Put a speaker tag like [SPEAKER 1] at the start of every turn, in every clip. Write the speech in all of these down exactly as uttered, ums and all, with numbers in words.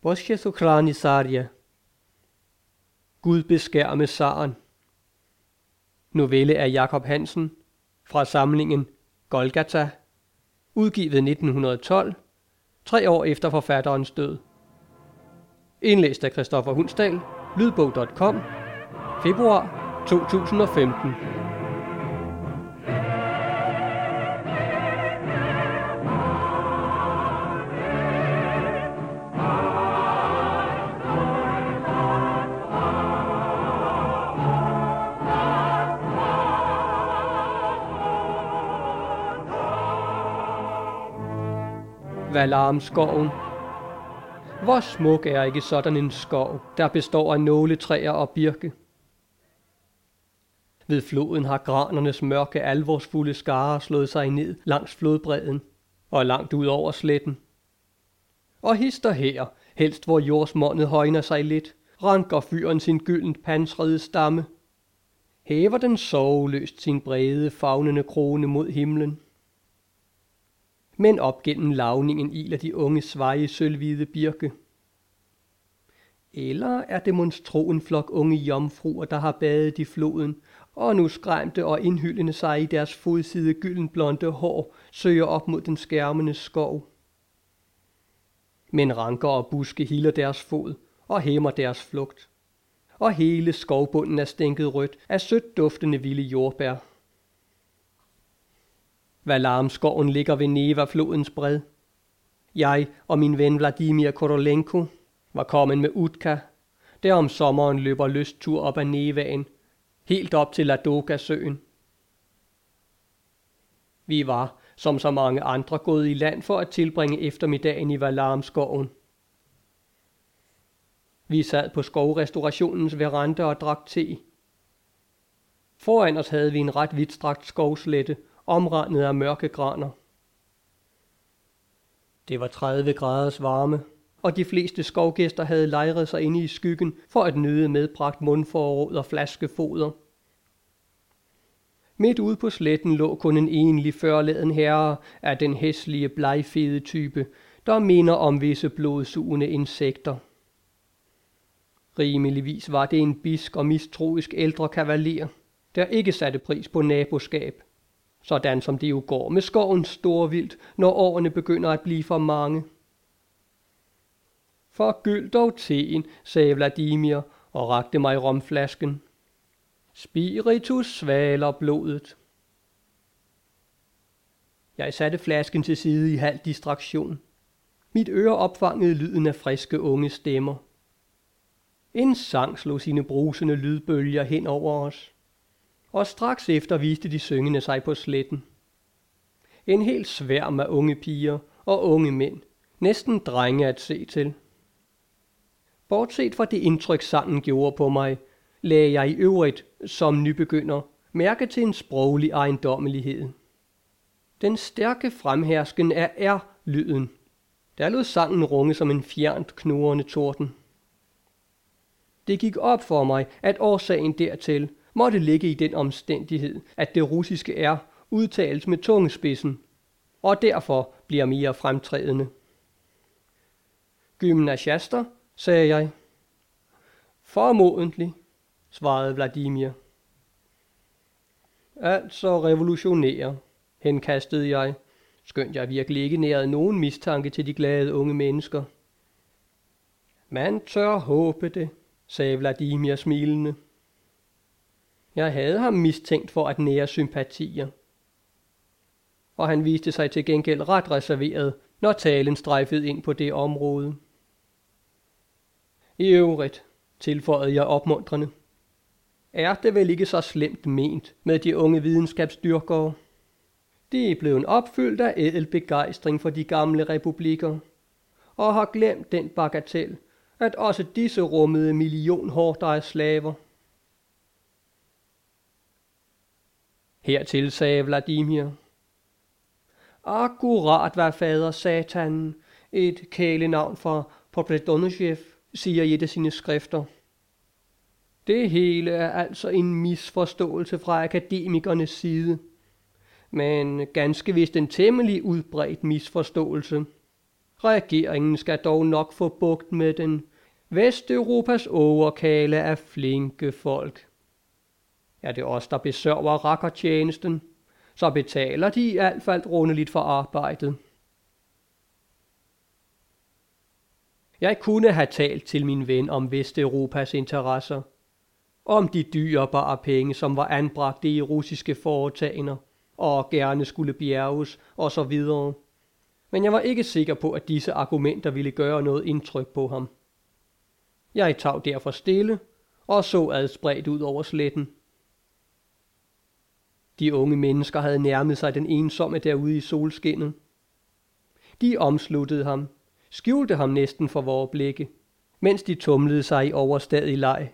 [SPEAKER 1] Božje sochrani carja. Gud beskærme zaren. Novelle af Jacob Hansen fra samlingen Golgata, udgivet nitten tolv, tre år efter forfatterens død. Indlæst af Christoffer Hundsdal, lydbog punktum com, februar to tusind og femten. Valaramskoven. Hvor smuk er ikke sådan en skov, der består af nåletræer og birke. Ved floden har granernes mørke alvorsfulde skarer slået sig ned langs flodbredden og langt ud over sletten. Og hister her, helst hvor jordsmondet højner sig lidt, ranker fyren sin gyldent pansrede stamme. Hæver den sorgløst sin brede, favnende krone mod himlen. Men op gennem lavningen iler de unge sveje sølvhvide birke. Eller er det monstro en flok unge jomfruer, der har badet i floden, og nu skræmte og indhyldende sig i deres fodside gyldenblonde hår, søger op mod den skærmende skov. Men ranker og buske hilder deres fod og hæmmer deres flugt. Og hele skovbunden er stænket rødt af sødt duftende vilde jordbær. Valaramskoven ligger ved Neva-flodens bred. Jeg og min ven Vladimir Korolenko var kommet med Utka, der om sommeren løber lysttur op ad Nevaen, helt op til Ladoga-søen. Vi var, som så mange andre, gået i land for at tilbringe eftermiddagen i Valaramskoven. Vi sad på skovrestaurationens veranda og drak te. Foran os havde vi en ret vidtstrakt skovslette, omrandet af mørke graner. Det var tredive graders varme, og de fleste skovgæster havde lejret sig inde i skyggen for at nyde medbragt mundforråd og flaskefoder. Midt ude på sletten lå kun en enlig førladen herre af den hæslige blegfede type, der minder om visse blodsugende insekter. Rimeligvis var det en bisk og mistroisk ældre kavaler, der ikke satte pris på naboskab, sådan som det jo går med skovens storvildt, når årene begynder at blive for mange. Forgyld dog teen, sagde Vladimir og rakte mig romflasken. Spiritus svaler blodet. Jeg satte flasken til side i halv distraktion. Mit øre opfangede lyden af friske unge stemmer. En sang slog sine brusende lydbølger hen over os. Og straks efter viste de syngende sig på sletten. En hel sværm af unge piger og unge mænd, næsten drenge at se til. Bortset fra det indtryk sangen gjorde på mig, lagde jeg i øvrigt, som nybegynder, mærke til en sproglig ejendommelighed. Den stærke fremhersken af R-lyden. Der lod sangen runge som en fjernt knurrende torden. Det gik op for mig, at årsagen dertil måtte ligge i den omstændighed, at det russiske R udtales med tungespidsen, og derfor bliver mere fremtrædende. Gymnasiaster, sagde jeg. Formodentlig, svarede Vladimir. Altså revolutionære, henkastede jeg, skønt jeg virkelig ikke nærede nogen mistanke til de glade unge mennesker. Man tør håbe det, sagde Vladimir smilende. Jeg havde ham mistænkt for at nære sympatier. Og han viste sig til gengæld ret reserveret, når talen strejfede ind på det område. I øvrigt, tilføjede jeg opmuntrende, er det vel ikke så slemt ment med de unge videnskabsdyrkere. De er blevet opfyldt af ædel begejstring for de gamle republikker, og har glemt den bagatel, at også disse rummede million hårdere slaver. Hertil sagde Vladimir. Akkurat hvad fader satanen, et kælenavn for Pobredonosjev, siger i et af sine skrifter. Det hele er altså en misforståelse fra akademikernes side, men ganske vist en temmelig udbredt misforståelse. Regeringen skal dog nok få bugt med den. Vesteuropas overkale er flinke folk. Er det os, der besørger rakkertjenesten, så betaler de i hvert fald rundeligt for arbejdet. Jeg kunne have talt til min ven om Vesteuropas interesser, om de dyrebare penge, som var anbragte i russiske foretagender, og gerne skulle bjerges osv. Men jeg var ikke sikker på, at disse argumenter ville gøre noget indtryk på ham. Jeg tog derfor stille og så adspredt ud over sletten. De unge mennesker havde nærmet sig den ensomme derude i solskinnet. De omsluttede ham, skjulte ham næsten for vore blikke, mens de tumlede sig i overstadig leg.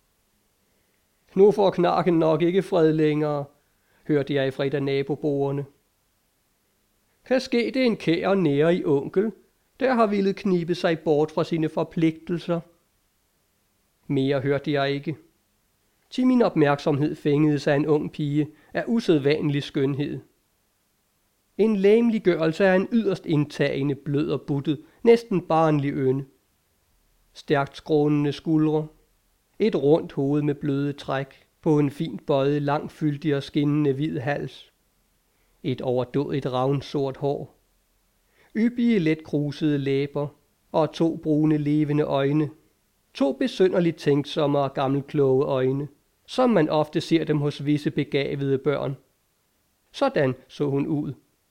[SPEAKER 1] Nu får knarken nok ikke fred længere, hørte jeg fra et af naboboerne. Kan ske det en kær nære i onkel, der har villet knibe sig bort fra sine forpligtelser. Mere hørte jeg ikke. Til min opmærksomhed fængede sig en ung pige af usædvanlig skønhed. En lægemliggørelse af en yderst indtagende, blød og buttet, næsten barnlig ynde. Stærkt skrånende skuldre. Et rundt hoved med bløde træk på en fint bøjet, langfyldig og skinnende hvid hals. Et overdådigt ravnsort hår. Yppige, let krusede læber og to brune, levende øjne. To besynderligt tænksomme og gammelkloge øjne, som man ofte ser dem hos visse begavede børn. Sådan så hun ud.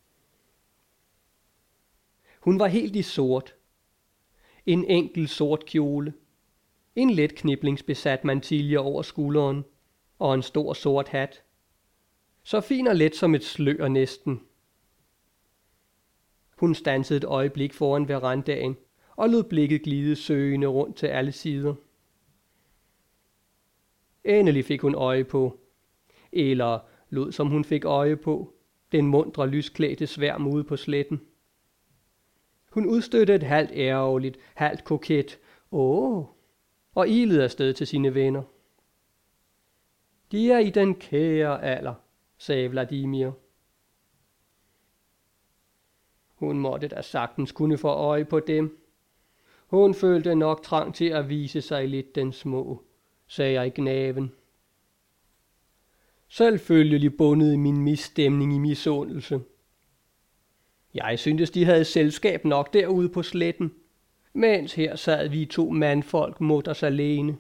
[SPEAKER 1] Hun var helt i sort. En enkel sort kjole. En let kniblingsbesat mantille over skulderen og en stor sort hat. Så fin og let som et slør næsten. Hun standsede et øjeblik foran verandaen og lod blikket glide søgende rundt til alle sider. Endelig fik hun øje på, eller lod som hun fik øje på, den muntre lysklædte sværm ude på sletten. Hun udstødte et halvt ærgerligt, halvt koket åh, og ilede afsted til sine venner. De er i den kære alder, sagde Vladimir. Hun måtte da sagtens kunne få øje på dem. Hun følte nok trang til at vise sig lidt den små, sagde jeg i gnaven. Selvfølgelig bundede min misstemning i misundelse. Jeg syntes, de havde selskab nok derude på sletten, mens her sad vi to mandfolk mutters alene.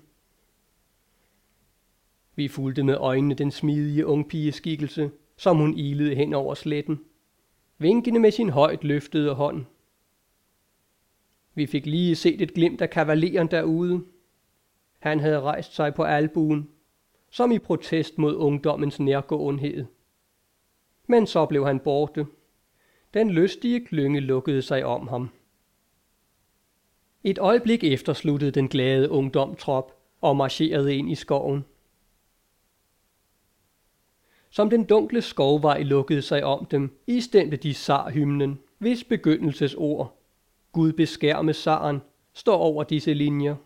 [SPEAKER 1] Vi fulgte med øjnene den smidige ungpigeskikkelse, som hun ilede hen over sletten, vinkende med sin højt løftede hånd. Vi fik lige set et glimt af kavaleren derude. Han havde rejst sig på albuen, som i protest mod ungdommens nærgåenhed. Men så blev han borte. Den lystige klynge lukkede sig om ham. Et øjeblik efter sluttede den glade ungdom trop og marcherede ind i skoven. Som den dunkle skovvej lukkede sig om dem, istemte de zarhymnen, hvis begyndelsesord, Gud beskærme zaren, står over disse linjer.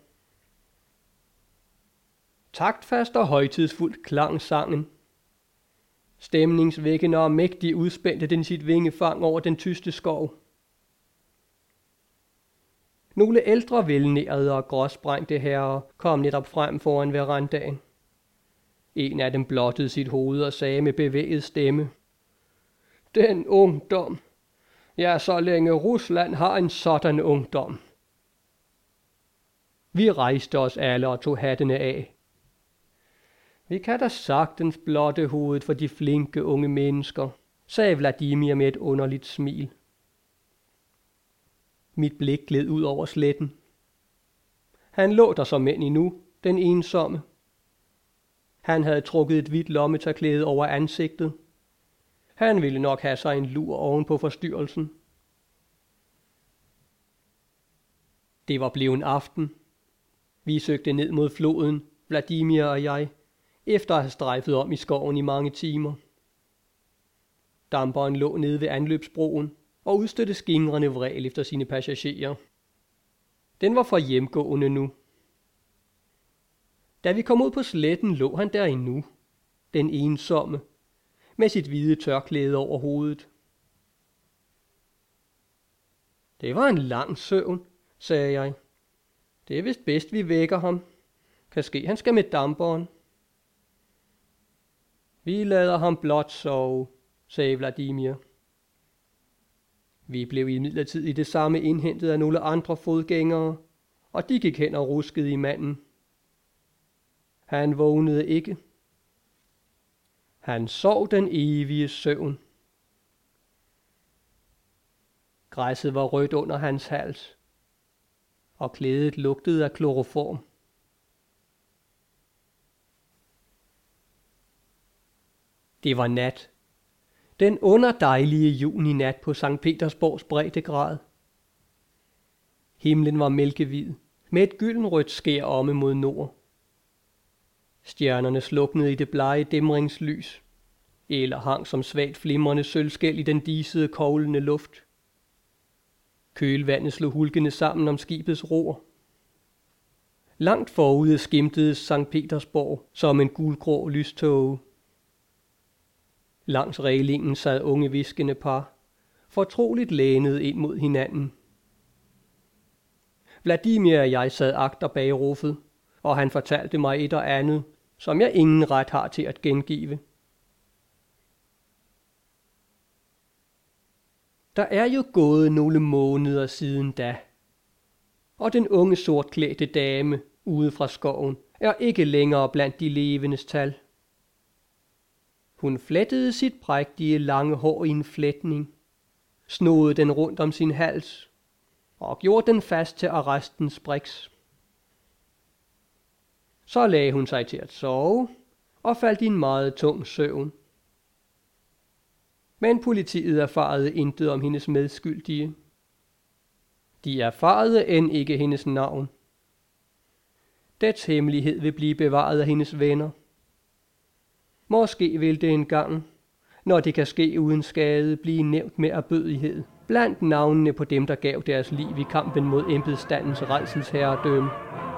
[SPEAKER 1] Taktfast og højtidsfuldt klang sangen. Stemningsvækkende og mægtig udspændte den sit vingefang over den tyste skov. Nogle ældre velnærede og gråsprængte herrer kom netop frem foran verandaen. En af dem blottede sit hoved og sagde med bevæget stemme: Den ungdom. Ja, så længe Rusland har en sådan ungdom. Vi rejste os alle og tog hattene af. Vi kan da sagtens blotte hovedet for de flinke unge mennesker, sagde Vladimir med et underligt smil. Mit blik gled ud over sletten. Han lå der som mænd endnu, den ensomme. Han havde trukket et hvidt lommetørklæde over ansigtet. Han ville nok have sig en lur oven på forstyrrelsen. Det var blevet en aften. Vi søgte ned mod floden, Vladimir og jeg, efter at have strejfet om i skoven i mange timer. Damperen lå nede ved anløbsbroen og udstødte skingrende vræl efter sine passagerer. Den var for hjemgående nu. Da vi kom ud på sletten, lå han der endnu, den ensomme, med sit hvide tørklæde over hovedet. Det var en lang søvn, sagde jeg. Det er vist bedst, vi vækker ham. Kan ske, han skal med damperen. Vi lader ham blot sove, sagde Vladimir. Vi blev imidlertid i det samme indhentet af nogle andre fodgængere, og de gik hen og ruskede i manden. Han vågnede ikke. Han sov den evige søvn. Græsset var rødt under hans hals, og klædet lugtede af kloroform. Det var nat. Den underdejlige juninat på Sankt Petersborgs breddegrad. Himlen var mælkehvid, med et gyldenrødt skær omme mod nord. Stjernerne sluknede i det blege dæmringslys, eller hang som svagt flimrende sølvskæl i den disede, koglende luft. Kølvandet slog hulkende sammen om skibets ror. Langt forude skimtedes Sankt Petersborg som en gulgrå lyståge. Langs rælingen sad unge viskende par, fortroligt lænede ind mod hinanden. Vladimir og jeg sad agter bag ruffet, og han fortalte mig et og andet, som jeg ingen ret har til at gengive. Der er jo gået nogle måneder siden da, og den unge sortklædte dame ude fra skoven er ikke længere blandt de levendes tal. Hun flettede sit prægtige lange hår i en fletning, snodede den rundt om sin hals og gjorde den fast til arrestens briks. Så lagde hun sig til at sove og faldt i en meget tung søvn. Men politiet erfarede intet om hendes medskyldige. De erfarede end ikke hendes navn. Dets hemmelighed vil blive bevaret af hendes venner. Måske vil det engang, når det kan ske uden skade, blive nævnt med erbødighed blandt navnene på dem, der gav deres liv i kampen mod embedsstandens rædselsherredømme.